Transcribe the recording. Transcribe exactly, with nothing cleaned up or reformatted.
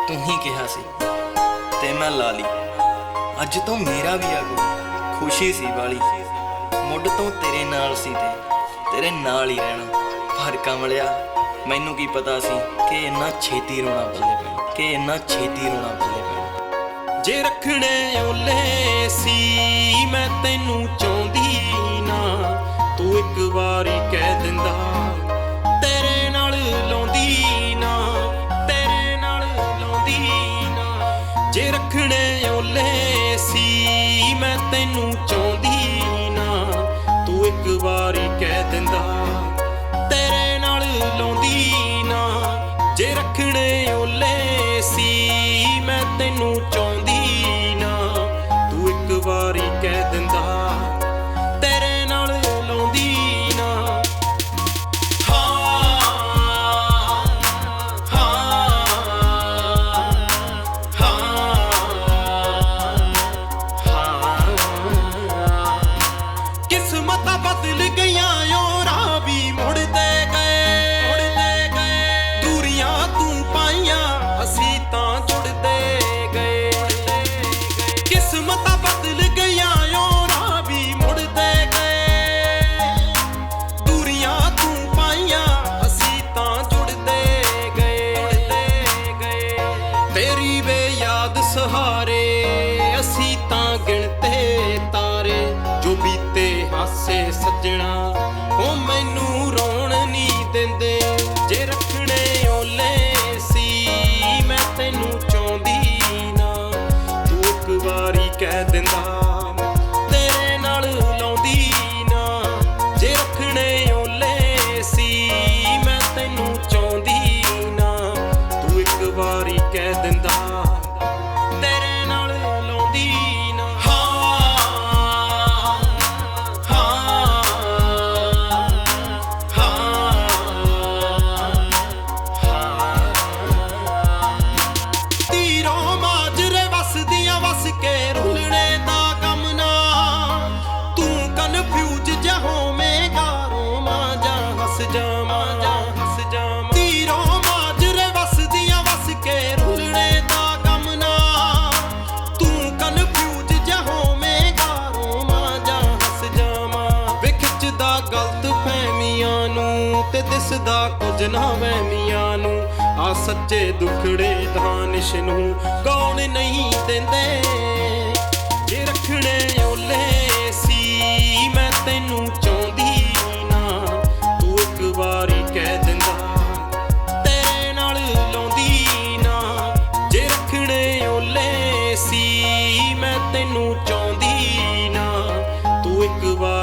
तू ही कहा सी ते मैं ला ली। अज तो मेरा भी आ कोई खुशी सी वाली, मुड तो तेरे नाल सी ते तेरे नाल ही रहना। पर कमलिया मैनू की पता सी कि इन्ना छेती रोना पल्ले पैना, कि इन्ना छेती रोना पल्ले पैना। जे रखने ओले सी मैं तेनू चाहुंदी ना, तू एक वारी कह दिंदा तेरे नाल लाउंदी ना, तेरे नाल लाउंदी ना। जे रखने ओले सी मैं तेनू चाहुंदी ना, तू एक वारी कह दिंदा तेरे नाल लाउंदी ना। जे रखने ओले सी मैं तेनू चाहुंदी ना, तू एक वारी कह दिंदा तेरे नाल लाउंदी ना। किस्मत बदल गईयां योरा भी मुड़दे गए, मुड़दे गए। दूरियां तू पाइयां असी तां जुड़दे गए। किस्मत बदल गईयां योरा भी मुड़दे गए। दूरियां तू पाइयां असी तां जुड़दे गए। तेरी बेयाद सहारे असी तां गिणते तारे, जो बीते हासे सजना ओ मैनू रोण नी दिंदे। जे रखने ओले सी मैं तेनू चाहुंदी ना, तू एक वारी कह दिंदा तेरे नाल लाउंदी ना। जे रखने ओले सी मैं तेनू चाहुंदी ना, तू एक वारी कह दिंदा तेरे नाल लाउंदी ना। के रुलने दा गम ना तू कन्फ्यूज जा होवेगा, रोमा जा हस जावां जा हस जावां। तीरों माजरे वसदियां वस के रुलने दा गम ना तू कन्फ्यूज जा होवेगा, रोमा जा हस जावां। वे खिचदा गलत फहमियां नू ते दिसदा कुछ ना वहमियां नू। आ सच्चे दुखड़े दानिश नू कौन नहीं देंदे। जे रखने ओले सी मैं तेनू चाहुंदी ना, तू एक वारी कह दिंदा तेरे नाल लाउंदी ना। जे रखने ओले सी मैं तेनू चाहुंदी ना, तू एक वारी